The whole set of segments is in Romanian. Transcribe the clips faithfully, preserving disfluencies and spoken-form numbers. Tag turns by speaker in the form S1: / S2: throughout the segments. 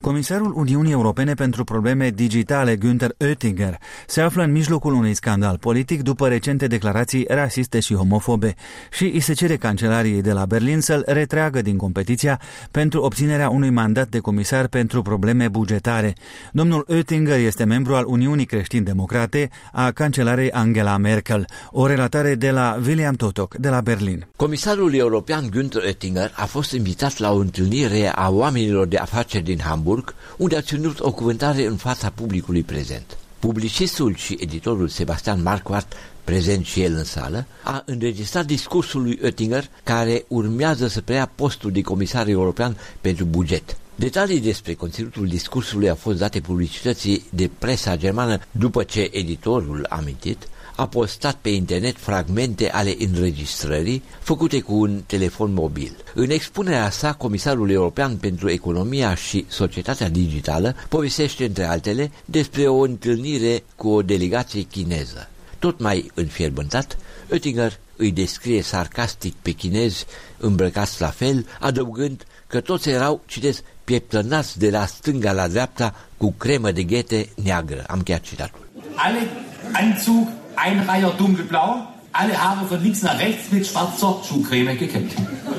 S1: Comisarul Uniunii Europene pentru probleme digitale, Günther Oettinger, se află în mijlocul unui scandal politic după recente declarații rasiste și homofobe și îi se cere cancelariei de la Berlin să-l retragă din competiția pentru obținerea unui mandat de comisar pentru probleme bugetare. Domnul Oettinger este membru al Uniunii Creștin-Democrate a cancelarei Angela Merkel. O relatare de la William Totok de la Berlin.
S2: Comisarul european Günther Oettinger a fost invitat la o întâlnire a oamenilor de afaceri din Hamburg, unde a ținut o cuvântare în fața publicului prezent. Publicistul și editorul Sebastian Marquardt, prezent și el în sală, a înregistrat discursul lui Oettinger, care urmează să preia postul de comisar european pentru buget. Detalii despre conținutul discursului au fost date publicității de presa germană după ce editorul amintit a postat pe internet fragmente ale înregistrării făcute cu un telefon mobil. În expunerea sa, comisarul european pentru economia și societatea digitală povestește, între altele, despre o întâlnire cu o delegație chineză. Tot mai înfierbântat, Oettinger îi descrie sarcastic pe chinezi îmbrăcați la fel, adăugând că toți erau, citez, pieptănați de la stânga la dreapta cu cremă de ghete neagră. Am încheiat citatul.
S3: Alle Anzug, Einreiher dunkelblau, alle Haare von links nach rechts mit schwarzer Schuhcreme gekämmt.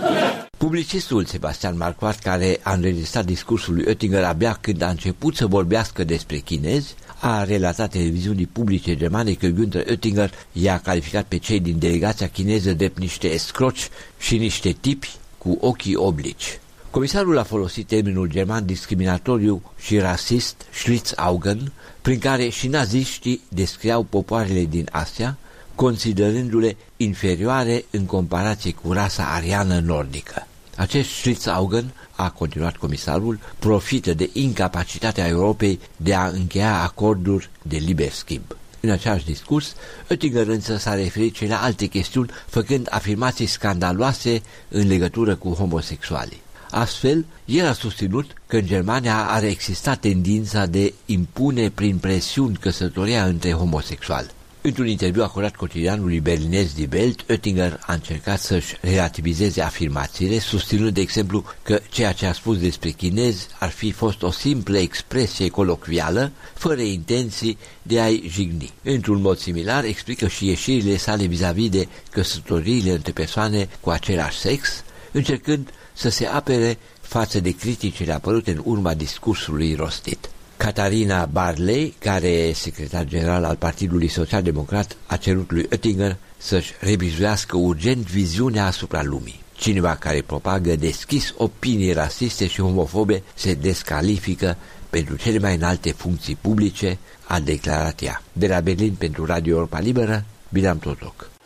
S2: Publicistul Sebastian Marquardt, care a înregistrat discursul lui Oettinger abia când a început să vorbească despre chinezi, a relatat televiziunii publice germane că Günther Oettinger i-a calificat pe cei din delegația chineză drept niște escroci și niște tipi cu ochii oblici. Comisarul a folosit termenul german discriminatoriu și rasist Schlitzaugen, prin care și naziștii descriau popoarele din Asia, considerându-le inferioare în comparație cu rasa ariană nordică. Acest Schlitzaugen, a continuat comisarul, profită de incapacitatea Europei de a încheia acorduri de liber schimb. În același discurs, Oettinger însă s-a referit și la alte chestiuni, făcând afirmații scandaloase în legătură cu homosexualii. Astfel, el a susținut că în Germania ar exista tendința de impune prin presiuni căsătoria între homosexuali. Într-un interviu acordat cotidianului berlinez Die Welt, Oettinger a încercat să-și relativizeze afirmațiile, susținând, de exemplu, că ceea ce a spus despre chinezi ar fi fost o simplă expresie colocvială, fără intenții de a-i jigni. Într-un mod similar, explică și ieșirile sale vis-a-vis de căsătoriile între persoane cu același sex, încercând să se apere față de criticile apărute în urma discursului rostit. Catarina Barley, care e secretar general al Partidului Social-Democrat, a cerut lui Oettinger să-și revizuiască urgent viziunea asupra lumii. Cineva care propagă deschis opinii rasiste și homofobe se descalifică pentru cele mai înalte funcții publice, a declarat ea. De la Berlin pentru Radio Europa Liberă, William Totok.